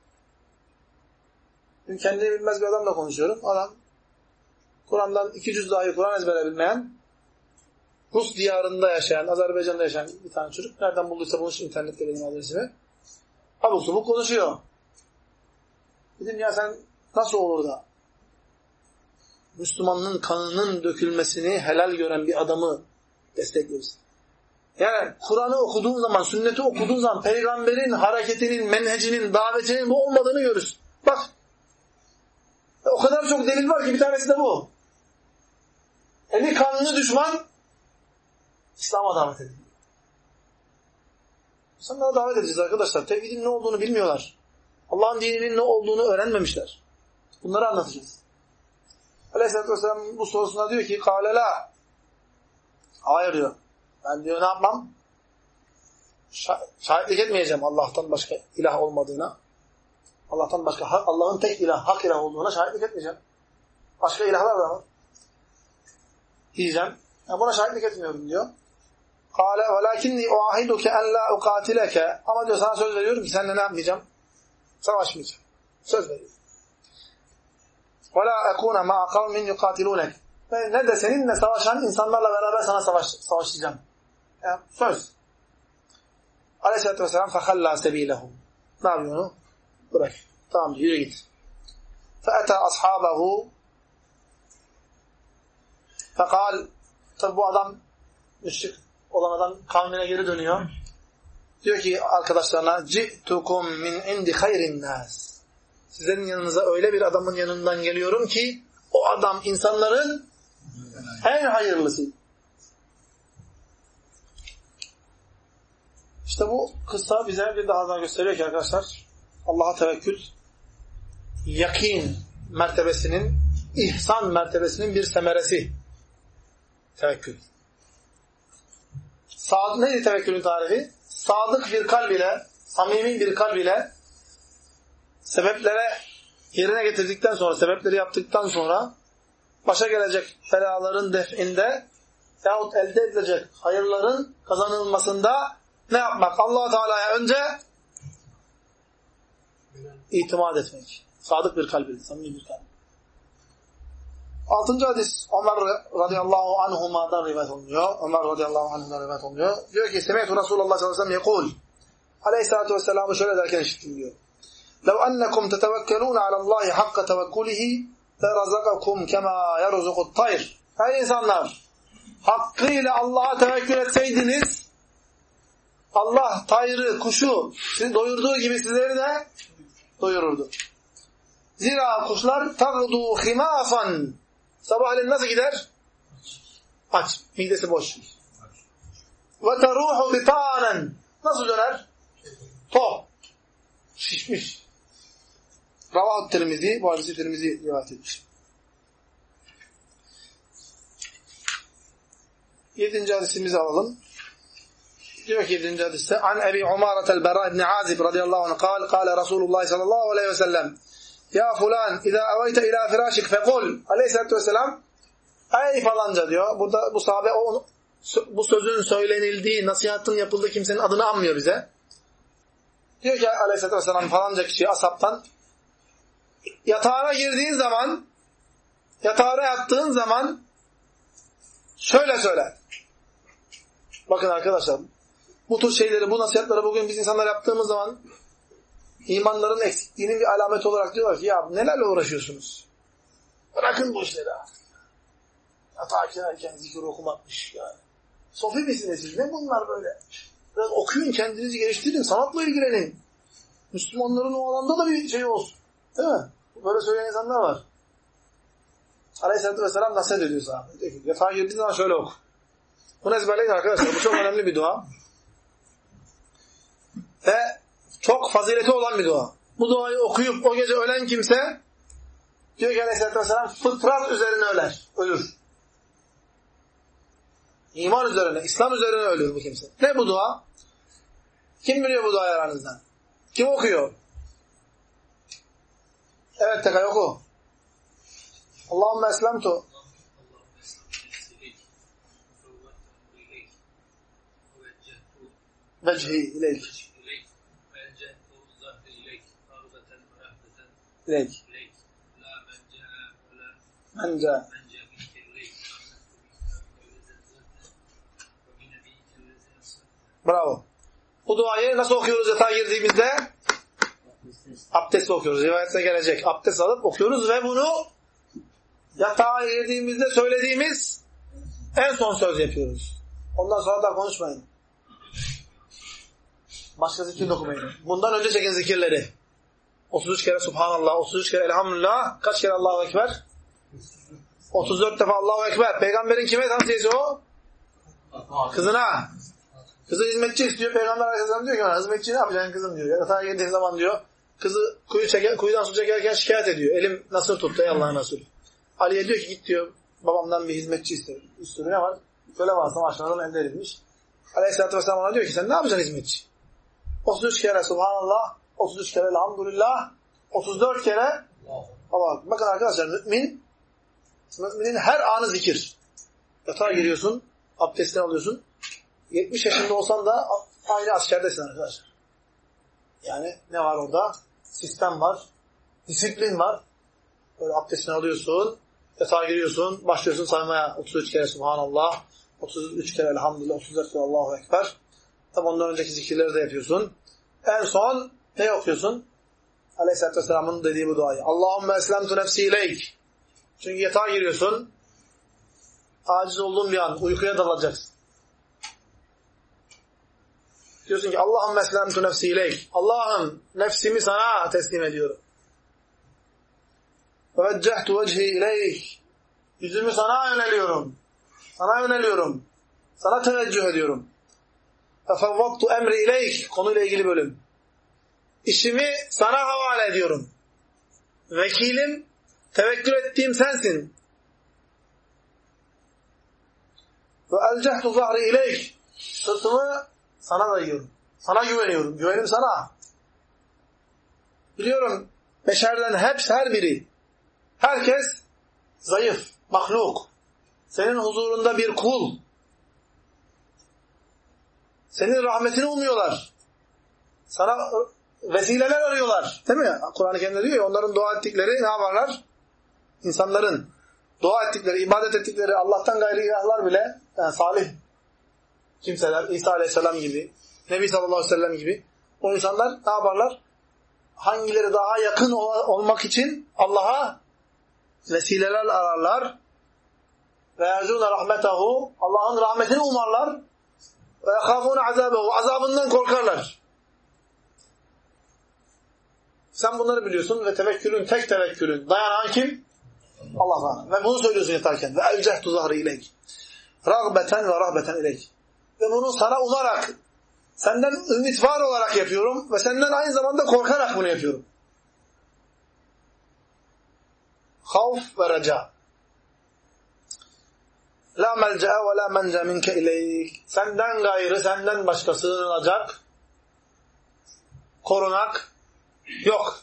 Dün kendini bilmez bir adamla konuşuyorum. Adam Kur'an'dan iki cüz dahi Kur'an ezbere bilmeyen, Rus diyarında yaşayan, Azerbaycan'da yaşayan bir tane çocuk. Nereden bulduysa bunu internette benim adresimi. Abuk subuk konuşuyor. Dedim ya sen nasıl olur da Müslümanın kanının dökülmesini helal gören bir adamı destekliyorsun? Yani Kur'an'ı okuduğun zaman, sünneti okuduğun zaman peygamberin hareketinin, menhecinin, davetinin bu olmadığını görürsün. Bak. O kadar çok delil var ki bir tanesi de bu. Eli kanlı düşman İslam'a davet ediliyor. İnsanlara davet edeceğiz arkadaşlar. Tevhidin ne olduğunu bilmiyorlar. Allah'ın dininin ne olduğunu öğrenmemişler. Bunları anlatacağız. Aleyhisselatü Vesselam bu sorusuna diyor ki قَالَ لَا. Hayır diyor. Ben diyor ne yapmam? Şah- şahitlik etmeyeceğim Allah'tan başka ilah olmadığına. Allah'tan başka, Allah'ın tek ilah, hak ilah olduğuna şahitlik etmeyeceğim. Başka ilahlar da var. Diyeceğim. Yani buna şahitlik etmiyorum diyor. قَالَ وَلَاكِنِّي اُعَاهِدُكَ اَنْ لَا اُقَاتِلَكَ. Ama diyor sana söz veriyorum ki seninle ne yapmayacağım? Savaşmayacağım. Söz veriyorum. وَلَا اَكُونَ مَا قَوْمٍ يُقَاتِلُونَكَ. Ne de seninle savaşan insanlarla beraber sana savaş, savaşacağım. Yani söz. Aleyhisselatü Vesselam فَخَلَّا سَب۪يلَهُ. Ne yapıyor onu? Bırak. Tamam yürü git. فَأَتَى أَصْحَابَهُ. فَقَالْ. Tabi bu adam müşrik olan adam kavmine geri dönüyor. Diyor ki arkadaşlarına جِئْتُكُمْ مِنْ عِنْدِ خَيْرِ النَّاسِ. Sizlerin yanınıza öyle bir adamın yanından geliyorum ki o adam insanların en hayırlısı. İşte bu kıssa bize bir daha daha gösteriyor ki arkadaşlar, Allah'a tevekkül, yakin mertebesinin, ihsan mertebesinin bir semeresi. Tevekkül. Sadık, neydi tevekkülün tarifi? Sadık bir kalb ile, samimi bir kalb ile sebeplere yerine getirdikten sonra, sebepleri yaptıktan sonra başa gelecek belaların def'inde yahut elde edilecek hayırların kazanılmasında ne yapmak? Allah Teala'ya önce itimat etmek. Sadık bir kalb ile, samimi bir kalb. Altıncı hadis Ömer radıyallahu anhuma'dan rivayet oluyor. Ömer radıyallahu anhuma'dan rivayet oluyor. Diyor ki Semihtu Resulullah sallallahu aleyhi ve sellem yekul. Aleyhissalatu vesselam'ı şöyle derken işittim diyor. لو أنكم تتوكلون على الله حق توكله لرزقكم كما يرزق الطير. Ey insanlar, hakkıyla Allah'a tevekkül etseydiniz, Allah tayrı, kuşu sizi doyurduğu gibi sizleri de doyururdu. Zira kuşlar tagdu khimafan. Sabahleyin nasıl gider? Aç, midesi boş. Ve teruhu bitanen. Nasıl döner? Tok. Şişmiş. Ravahat Tirmizi, bu hadisi Tirmizi rivayet etmiş. Yedinci hadisimizi alalım. Diyor ki yedinci hadiste An Ebi Umaretel Bera ibn Azib radıyallahu anh kal, kale Resulullah sallallahu aleyhi ve sellem Ya fulan, idâ eveyte ilâ firâşik fekul. Aleyhisselatü vesselam ey falanca diyor. Burada bu sahabe o, bu sözün söylenildiği, nasihatın yapıldığı kimsenin adını anmıyor bize. Diyor ki Aleyhisselatü vesselam falanca kişi ashabtan yatağına girdiğin zaman, yatağına yattığın zaman şöyle söyle. Bakın arkadaşlar, bu tür şeyleri, bu nasihatları bugün biz insanlar yaptığımız zaman imanların eksikliğinin bir alameti olarak diyorlar ki ya nelerle uğraşıyorsunuz? Bırakın bu işleri artık. Yatağa girerken zikir okumakmış yani. Sofi misiniz siz? Ne bunlar böyle? Biraz okuyun, kendinizi geliştirin, sanatla ilgilenin. Müslümanların o alanda da bir şey olsun. Değil mi? Böyle söyleyen insanlar var. Aleyhisselatü Vesselam nasihat ediyor sahabe. Diyor ki yatağa girdiğin zaman şöyle oku. Bunu ezberleyin arkadaşlar. Bu çok önemli bir dua. Ve çok fazileti olan bir dua. Bu duayı okuyup o gece ölen kimse diyor ki Aleyhisselatü Vesselam fıtrat üzerine öler. Ölür. İman üzerine, İslam üzerine ölür bu kimse. Ne bu dua? Kim biliyor bu duayı aranızdan? Kim okuyor? Evet tekrar oku. Allahümme eslemtu vecihi ileyk ileyk mence bravo. Bu duayı nasıl okuyoruz yatağa girdiğimizde? Abdest okuyoruz. Rivayette gelecek. Abdest alıp okuyoruz ve bunu yatağa girdiğimizde söylediğimiz en son söz yapıyoruz. Ondan sonra da konuşmayın. Başka zikir okumayın. Bundan önce çekin zikirleri. otuz üç kere Subhanallah, otuz üç kere Elhamdülillah, kaç kere Allahu Ekber? otuz dört defa Allahu Ekber. Peygamberin kime tavsiyesi o? Kızına. Kızı hizmetçi istiyor. Peygamber Aleyhisselam diyor ki ona hizmetçi ne yapacaksın kızım diyor. Yatağa girdiği zaman diyor kızı kuyu çeker, kuyudan su çekerken şikayet ediyor. Elim nasıl tuttu ey Allah'ın Resulü. Ali'ye diyor ki git diyor babamdan bir hizmetçi istiyor. Üstüne ne var? Şöyle varsa aşağıdan elde edilmiş. Aleyhisselatü Vesselam ona diyor ki sen ne yapacaksın hizmetçi? otuz üç kere Subhanallah, otuz üç kere Elhamdülillah, otuz dört kere Allah. Bakın arkadaşlar mümin, müminin her anı zikir. Yatağa giriyorsun, abdestini alıyorsun. yetmiş yaşında olsan da aynı askerdesin arkadaşlar. Yani ne var orada? Sistem var, disiplin var. Böyle abdestini alıyorsun, yatağa giriyorsun, başlıyorsun saymaya. otuz üç kere Subhanallah, otuz üç kere Elhamdülillah, otuz dört kere Allahu Ekber. Tabi ondan önceki zikirleri de yapıyorsun. En son ne okuyorsun? Aleyhisselatü Vesselam'ın dediği bu duayı. Allahümme eslemtu nefsi ileyk. Çünkü yatağa giriyorsun. Aciz olduğun bir an uykuya dalacaksın. Diyorsun ki Allahümme eslemtu nefsi ileyk. Allah'ım nefsimi sana teslim ediyorum. Ve veccehtu vecihi ileyk. Yüzümü sana yöneliyorum. Sana yöneliyorum. Sana teveccüh ediyorum. فَفَوَّضْتُ اَمْرِ اِلَيْكِ konuyla ilgili bölüm. İşimi sana havale ediyorum. Vekilim, tevekkül ettiğim sensin. وَاَلْجَحْتُ ظَهْرِ اِلَيْكِ sırtımı sana dayıyorum. Sana güveniyorum. Güvenim sana. Biliyorum beşerden hepsi her biri. Herkes zayıf, mahluk. Senin huzurunda bir kul. Senin rahmetini umuyorlar. Sana vesileler arıyorlar. Değil mi? Kur'an-ı Kerim'de diyor ya, onların dua ettikleri ne yaparlar? İnsanların dua ettikleri, ibadet ettikleri Allah'tan gayrı ilahlar bile, yani salih kimseler, İsa Aleyhisselam gibi, Nebi Sallallahu Aleyhi ve Sellem gibi, o insanlar ne yaparlar? Hangileri daha yakın olmak için Allah'a vesileler ararlar. Ve yercûne rahmetahu, Allah'ın rahmetini umarlar. Ve yehâfûne azâbehu, azabından korkarlar. Sen bunları biliyorsun ve tevekkülün, tek tevekkülün dayanan kim? Allah'a. Ve bunu söylüyorsun yatarken. Ve elcehtu zahri ileyk. Ragbeten ve rahbeten ileyk. Ve bunu sana umarak, senden ümit var olarak yapıyorum ve senden aynı zamanda korkarak bunu yapıyorum. Havf ve reca. La melce'e ve la mence minke ileyk. Senden gayrı, senden başka sığınılacak, korunak yok.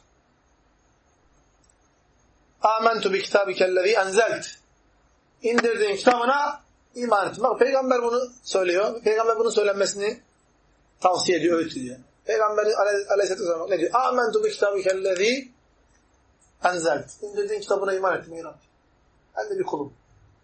Âmentu bi kitâbikellezî enzelt. İndirdiğin kitabına iman ettim. Bak Peygamber bunu söylüyor. Peygamber bunun söylenmesini tavsiye ediyor, öğütüyor. Peygamber aleyhisselatü vesselam ne diyor? Âmentu bi kitâbikellezî enzelt. İndirdiğin kitabına iman ettim. İran. Ben de bir kulum.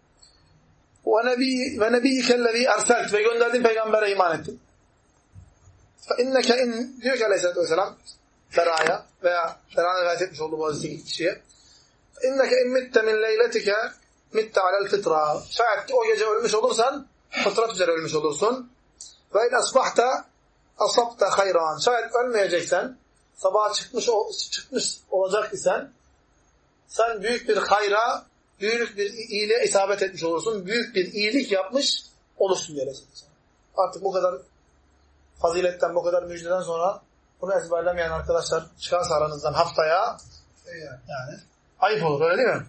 Ve nebiyyikellezî erselt. Ve gönderdiğin peygambere iman ettim. Fe inneke in diyor ki aleyhisselatü vesselam Bera'ya veya Bera'nın rivayet etmiş olduğu bu hazreti kişiye İnneke in mitte min leyletike mitte alel fıtra. Şayet o gece ölmüş olursan fıtrat üzere ölmüş olursun. Ve in asbahta asabta hayran. Şayet ölmeyeceksen, sabaha çıkmış çıkmış olacak isen sen büyük bir hayra, büyük bir iyiliğe isabet etmiş olursun. Büyük bir iyilik yapmış olursun diye. Artık bu kadar faziletten, bu kadar müjdeden sonra bunu ezberlemeyen arkadaşlar çıkarsa aranızdan haftaya yani ayıp olur, öyle değil mi?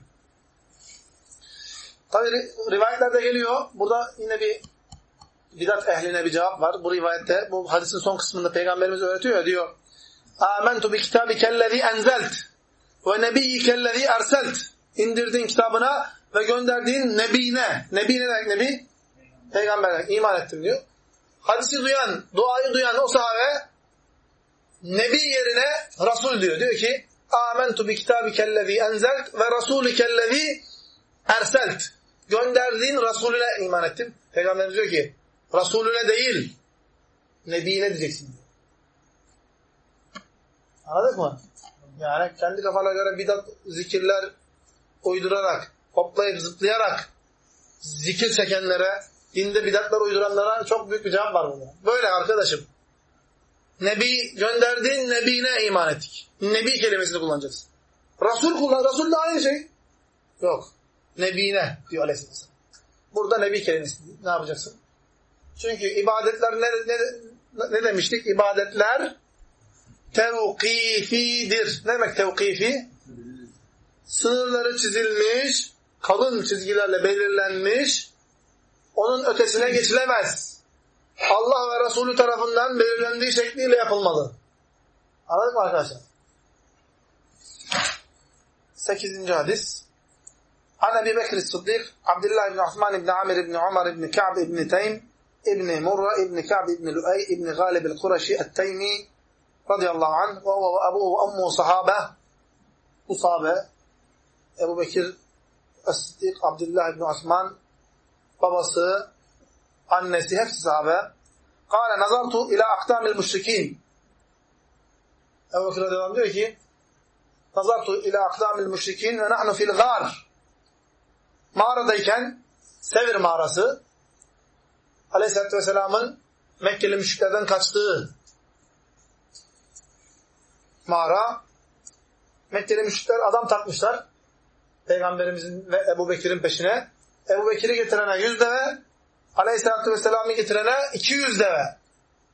Tabi rivayetlerde geliyor. Burada yine bir bidat ehline bir cevap var. Bu rivayette, bu hadisin son kısmında Peygamberimiz öğretiyor ya, diyor Âmentu bi kitâbikellezî enzelt ve nebiyyikellezî erselt. İndirdiğin kitabına ve gönderdiğin nebine. Nebi ne demek nebi? Peygamber'e iman ettim diyor. Hadisi duyan, duayı duyan o sahabe nebi yerine Resul diyor. Diyor ki Âmentu bi kitâbikellezî enzelt ve rasûlikellezî erselt. Gönderdiğin Resulüne iman ettim. Peygamberimiz diyor ki Resulüne değil, Nebine diyeceksin diyor. Anladık mı? Yani kendi kafana göre bidat zikirler uydurarak, hoplayıp zıplayarak zikir çekenlere, dinde bidatlar uyduranlara çok büyük bir cevap var burada. Böyle arkadaşım. Nebi, gönderdiğin Nebine iman ettik. Nebi kelimesini kullanacaksın. Resul kullan, Resul de aynı şey. Yok. Nebine diyor Aleyhisselam. Burada Nebi kelimesi ne yapacaksın? Çünkü ibadetler ne, ne, ne demiştik? İbadetler tevkifidir. Ne demek tevkifi? Sınırları çizilmiş, kalın çizgilerle belirlenmiş, onun ötesine geçilemez. Allah ve Resulü tarafından belirlendiği şekliyle yapılmalı. Anladın mı arkadaşlar? Sekizinci hadis. An Ebi Bekir Sıddık, Abdullah ibn Osman ibn Amir ibn Umar ibn Ka'b ibn Taym ibn Murra ibn Ka'b ibn Lu'ay ibn Galib el-Kureşi el-Taymi radıyallahu anh ve abu ve ummu sahabe. Bu sahabe Ebu Bekir Sıddık, Abdullah ibn Osman, babası, annesi hepsi sahabe. Kâle nazartu ila akdamil müşrikîn. Ebu Bekir radıyallahu anh diyor ki nazartu ila akdamil müşrikîn ve nahnu fil gâr. Mağaradayken, Sevr mağarası, Aleyhisselatü Vesselam'ın Mekkeli müşriklerden kaçtığı mağara. Mekkeli müşrikler adam takmışlar Peygamberimizin ve Ebu Bekir'in peşine. Ebu Bekir'i getirene yüz deve, Aleyhisselatü Vesselam'ı getirene iki yüz deve.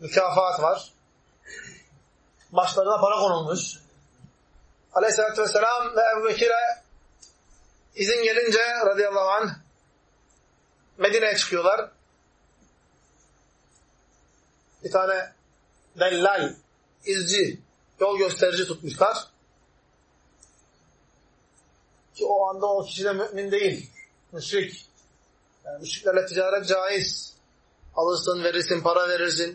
mükafat var. Başlarına para konulmuş. Aleyhisselatü vesselam ve Ebu Bekir'e izin gelince radıyallahu anh Medine'ye çıkıyorlar. Bir tane dellal, izci, yol gösterici tutmuşlar. Ki o anda o kişi de mümin değil. Müşrik. Yani müşriklerle ticaret caiz. Alırsın, verirsin, para verirsin.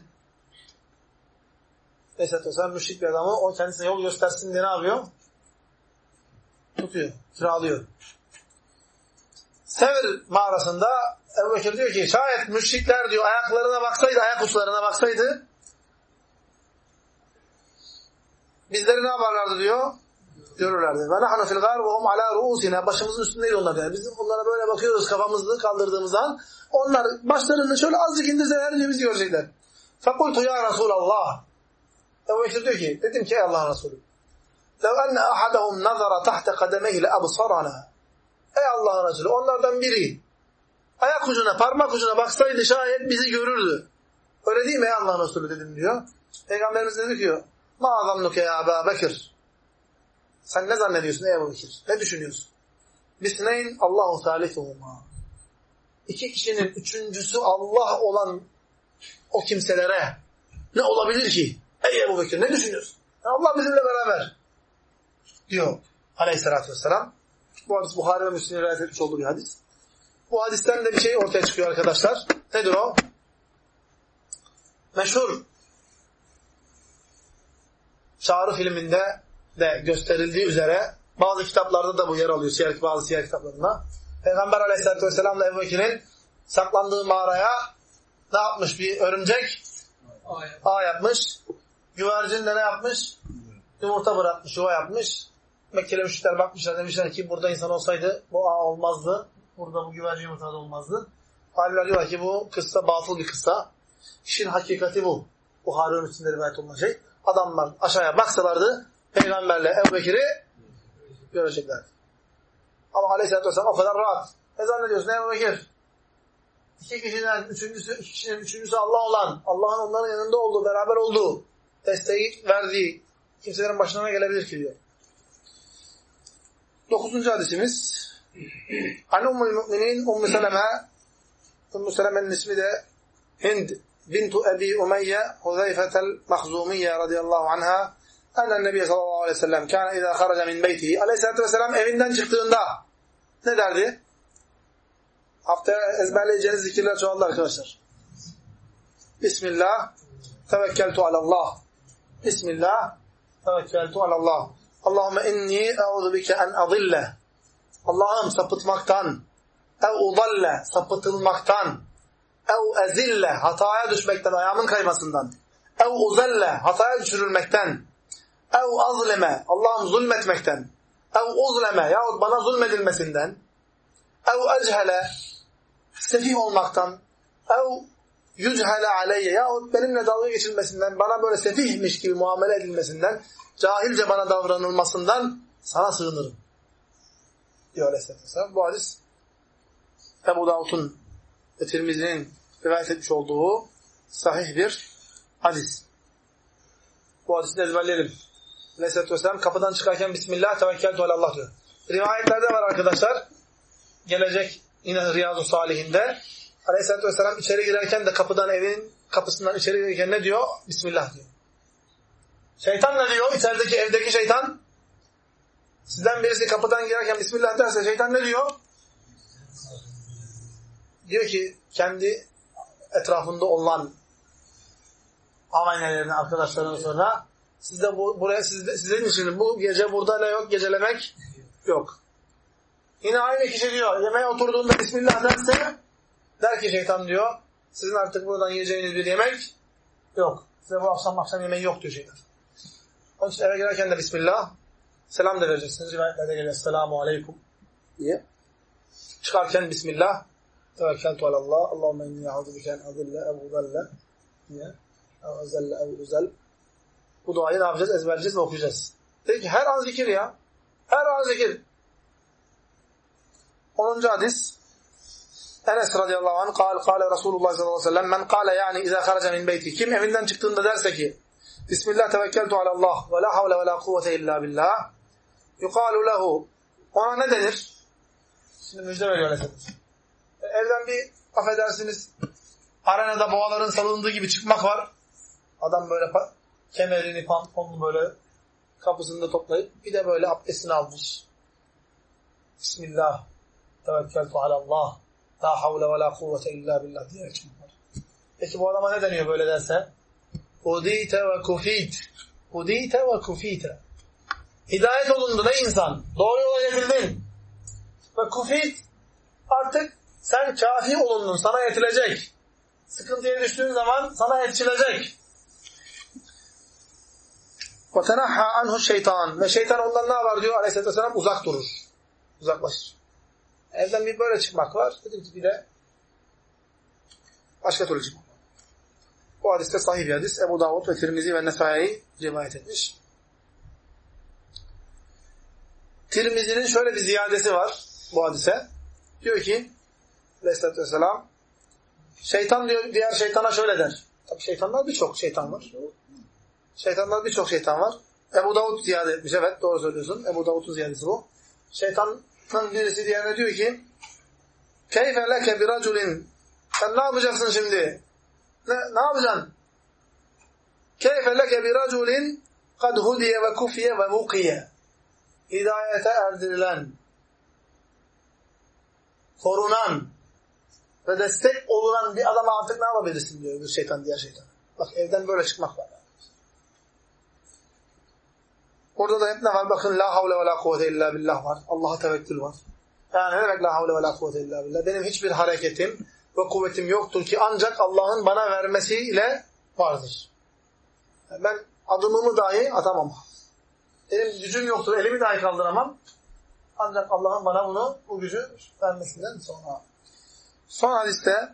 Neyse sen müşrik bir adamı o kendisine yol göstersin diye ne yapıyor? Tutuyor, kiralıyor. Sevr mağarasında Ebu Bekir diyor ki şayet müşrikler diyor ayaklarına baksaydı, ayak uçlarına baksaydı bizleri ne yaparlardı diyor? Görürlerdi. Ve nahnu fil gâr ve hum alâ ruûsina. Başımızın üstündeydi onlar yani. Biz onlara böyle bakıyoruz kafamızı kaldırdığımızdan. Onlar başlarını şöyle azıcık indirseler diyor biz görecekler. Fekultu ya Resulallah. Ebu Bekir diyor ki dedim ki ey Allah'ın Resulü. لَوْ أَنَّ أَحَدَهُمْ نَظَرَ تَحْتَ قَدَمَيْهِ لَأَبْصَرَنَا. Ey Allah'ın Resulü onlardan biri ayak ucuna, parmak ucuna baksaydı şayet bizi görürdü. Öyle değil mi ey Allah'ın Resulü dedim diyor. Peygamberimiz dedi ki مَا ظَنُّكَ يَا أَبَا بَكِرْ. Sen ne zannediyorsun ey Ebu Bekir? Ne düşünüyorsun? Bisneyn Allahu thalithuhuma. İki kişinin üçüncüsü Allah olan o kimselere ne olabilir ki? Ey Ebu Bekir ne düşünüyorsun? Allah bizimle beraber diyor aleyhissalatü vesselam. Bu hadis Buhari ve Müslim'e rivayet etmiş olduğu bir hadis. Bu hadisten de bir şey ortaya çıkıyor arkadaşlar. Nedir o? Meşhur Çağrı filminde de gösterildiği üzere bazı kitaplarda da bu yer alıyor. Siyer, bazı siyer kitaplarında. Peygamber aleyhissalatü vesselam ile Ebu Bekir'in saklandığı mağaraya ne yapmış? Bir örümcek ağ yapmış. Güvercin de ne yapmış? Yumurta bırakmış, yuva yapmış. Mekkeli müşrikler bakmışlar demişler ki burada insan olsaydı bu ağ olmazdı. Burada bu güvercin yumurta da olmazdı. Alimler diyorlar ki bu kıssa batıl bir kıssa. İşin hakikati bu. Buhari'nin üstünde rivayet olunan şey. Adamlar aşağıya baksalardı Peygamberle Ebu Bekir'i göreceklerdi. Ama aleyhissalatü vesselam o kadar rahat. Ne zannediyorsun Ebu Bekir? İki kişiden üçüncüsü, iki kişinin üçüncüsü Allah olan, Allah'ın onların yanında olduğu, beraber olduğu, desteği verdiği kimselerin başına ne gelebilir ki diyor. Dokuzuncu hadisimiz An Ummul Mu'minin Ummu Seleme. Ummu Seleme'nin ismi de Hind bintu Ebi Umeyye Huzeyfetel Mahzumiye radıyallahu anha. Enen Nebiye sallallahu aleyhi ve sellem kâne izâ kharaca min beytihi. Aleyhisselatü vesselam evinden çıktığında ne derdi? Haftaya ezberleyeceğiniz zikirler çoğaldı arkadaşlar. Bismillah tevekkeltu alallah. Bismillah tevekkeltu alallah. Allahümme inni eûzu bike en azille. Allah'ım sapıtmaktan, ev udalle sapıtılmaktan, ev ezille hataya düşmekten, ayağımın kaymasından, ev uzelle hataya düşürülmekten, ev azleme Allah'ım zulmetmekten, ev uzleme yahut bana zulmedilmesinden, ev echele sefih olmaktan, ev yüchele aleyye yahut benimle dalga geçilmesinden, bana böyle sefihmiş gibi muamele edilmesinden, cahilce bana davranılmasından sana sığınırım diyor Aleyhisselatü Vesselam. Bu hadis Ebu Davud'un ve Tirmizi'nin rivayet etmiş olduğu sahih bir hadis. Bu hadisi de ezberleyelim. Aleyhisselatü Vesselam kapıdan çıkarken Bismillah tevekkeltu alallah diyor. Rivayetlerde var arkadaşlar. Gelecek yine Riyazu Salihinde. Aleyhisselatü Vesselam içeri girerken de kapıdan, evin kapısından içeri girerken ne diyor? Bismillah diyor. Şeytan ne diyor? İçerideki evdeki şeytan. Sizden birisi kapıdan girerken Bismillah derse şeytan ne diyor? Diyor ki kendi etrafında olan ameynelerine, arkadaşlarına sonra sizde bu, buraya sizde, sizin için bu gece burada ne yok? Gecelemek yok. Yine aynı kişi diyor yemeğe oturduğunda Bismillah derse der ki şeytan diyor sizin artık buradan yiyeceğiniz bir yemek yok. Size bu akşam akşam yemeği yok diyor şeytan. Onun için eve girerken de Bismillah selam da vereceksiniz. Rivayetlerde geliyor. Esselamu aleyküm diye. Çıkarken Bismillah tevekkeltu alallah. Allahümme inni a'udhu biken azille ev uzalle diye. Ev azelle ev uzel. Bu duayı ne yapacağız? Ezberleyeceğiz ve okuyacağız. Dedi ki her an zikir ya. Her an zikir. onuncu hadis Enes radıyallahu anh kâle kâle Resulullah sallallahu aleyhi ve sellem men kâle yani izâ kharaca min beyti. Kim evinden çıktığında derse ki Bismillah tevekkeltu alallah ve la havle ve la kuvvete illa billah yukalu lehu. Ona ne denir? Şimdi müjde veriyor Aleyhisselam. Evden bir affedersiniz arenada boğaların salındığı gibi çıkmak var. Adam böyle kemerini, pantolonunu böyle kapısında toplayıp bir de böyle abdestini almış. Bismillah tevekkeltu alallah la havle ve la kuvvete illa billah diyerek çıkmak. Peki bu adama ne deniyor böyle derse? Hudite ve kufit. Hudite ve kufite. Hidayet olundu ne insan? Doğru yola getirdin. Ve kufit artık sen kafi olundun. Sana yetilecek. Sıkıntıya düştüğün zaman sana yetişilecek. وَتَنَحَّى عَنْهُ الشَّيْطَانِ Ve şeytan ondan ne var diyor Aleyhisselatü Vesselam? Uzak durur. Uzaklaşır. Evden bir böyle çıkmak var. Dedim ki bir de başka türlü çıkmak. Bu hadiste sahih bir hadis. Ebu Davud ve Tirmizi ve Nesai rivayet etmiş. Tirmizi'nin şöyle bir ziyadesi var bu hadise. Diyor ki Aleyhisselatü Vesselam şeytan diyor diğer şeytana şöyle der. Tabii şeytanlar birçok şeytan var. Şeytanlar birçok şeytan var. Ebu Davud ziyade etmiş. Evet doğru söylüyorsun. Ebu Davud'un ziyadesi bu. Şeytanın birisi diğerine diyor ki Keyfe leke bir raculin sen ne yapacaksın şimdi? Ne, ne yapacaksın? Keyfe leke bir raculin kad hudiye ve kufiye ve vukiye hidayete erdirilen korunan ve destek olunan bir adama artık ne yapabilirsin diyor bir şeytan diğer şeytan. Bak evden böyle çıkmak var. Orada da hep ne var? Bakın la havle ve la kuvvete illa billah var. Allah'a tevekkül var. Yani ne demek la havle ve la kuvvete illa billah? Benim hiçbir hareketim ve kuvvetim yoktur ki ancak Allah'ın bana vermesiyle vardır. Yani ben adımımı dahi atamam. Benim gücüm yoktur, elimi dahi kaldıramam. Ancak Allah'ın bana bunu, bu gücü vermesinden sonra. Son hadiste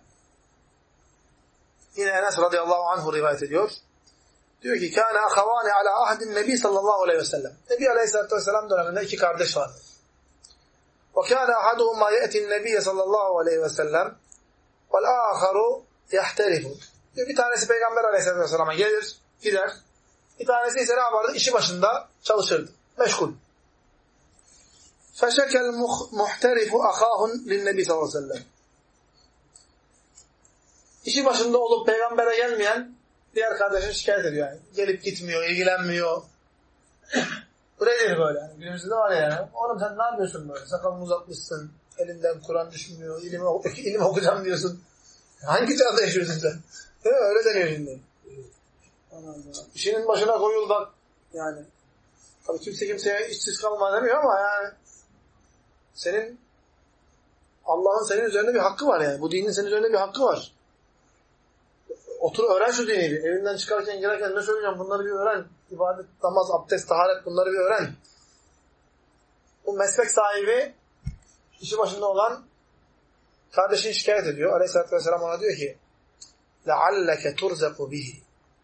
yine Enes radıyallahu anhu rivayet ediyor. Diyor ki kâne ahavâni alâ ahdin nebi sallallahu aleyhi ve sellem. Nebi aleyhissalatü vesselam döneminde iki kardeş vardı. Ve kâne ahaduhumâ ye'tin nebiyye sallallahu aleyhi ve sellem vel âkharu yahtarifu. Diyor bir tanesi Peygamber aleyhissalatü vesselama gelir, gider. Bir tanesi ise ne yapardı? İşi başında çalışırdı. Meşgul. Feşekel muhtarifu ahâhun linnebi sallallahu aleyhi ve sellem. İşi başında olup Peygamber'e gelmeyen diğer kardeşine şikayet ediyor yani. Gelip gitmiyor, ilgilenmiyor. Bu nedir böyle? Yani günümüzde de var yani. Oğlum sen ne yapıyorsun böyle? Sakalını uzatmışsın. Elinden Kur'an düşmüyor. İlim, ilim okuyacağım diyorsun. Hangi çağda yaşıyorsun sen? Değil mi? Öyle deniyor şimdi. İşinin başına koyul bak. Yani. Tabii kimse kimseye işsiz kalma demiyor ama yani. Senin Allah'ın senin üzerinde bir hakkı var yani. Bu dinin senin üzerinde bir hakkı var. Otur öğren şu dini. Evinden çıkarken girerken ne söyleyeceğim bunları bir öğren. İbadet, namaz, abdest, taharet bunları bir öğren. Bu meslek sahibi işi başında olan kardeşini şikayet ediyor. Aleyhisselatü Vesselam ona diyor ki لَعَلَّكَ تُرْزَقُ بِهِ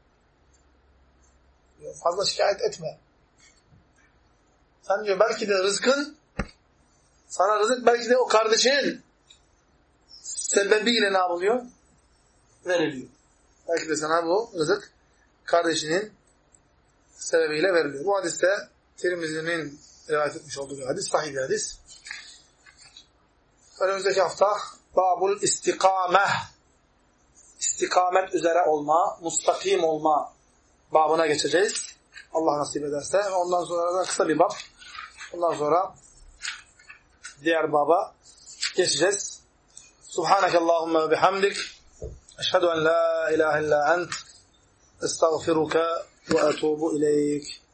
Fazla şikayet etme. Sen diyor belki de rızkın sana rızık belki de o kardeşinin sebebiyle ne yapılıyor? Veriliyor. Belki de sana bu rızık kardeşinin sebebiyle veriliyor. Bu hadiste Tirmizi'nin rivayet etmiş olduğu bir hadis, sahih bir hadis. Önümüzdeki hafta babul istikame, istikamet üzere olma, mustakim olma babına geçeceğiz. Allah nasip ederse. Ondan sonra da kısa bir bab. Ondan sonra diğer baba geçeceğiz. Subhanakallahumma ve bihamdik. Eşhedü en la ilahe illa ent. Estağfiruka ve etubu ileyk.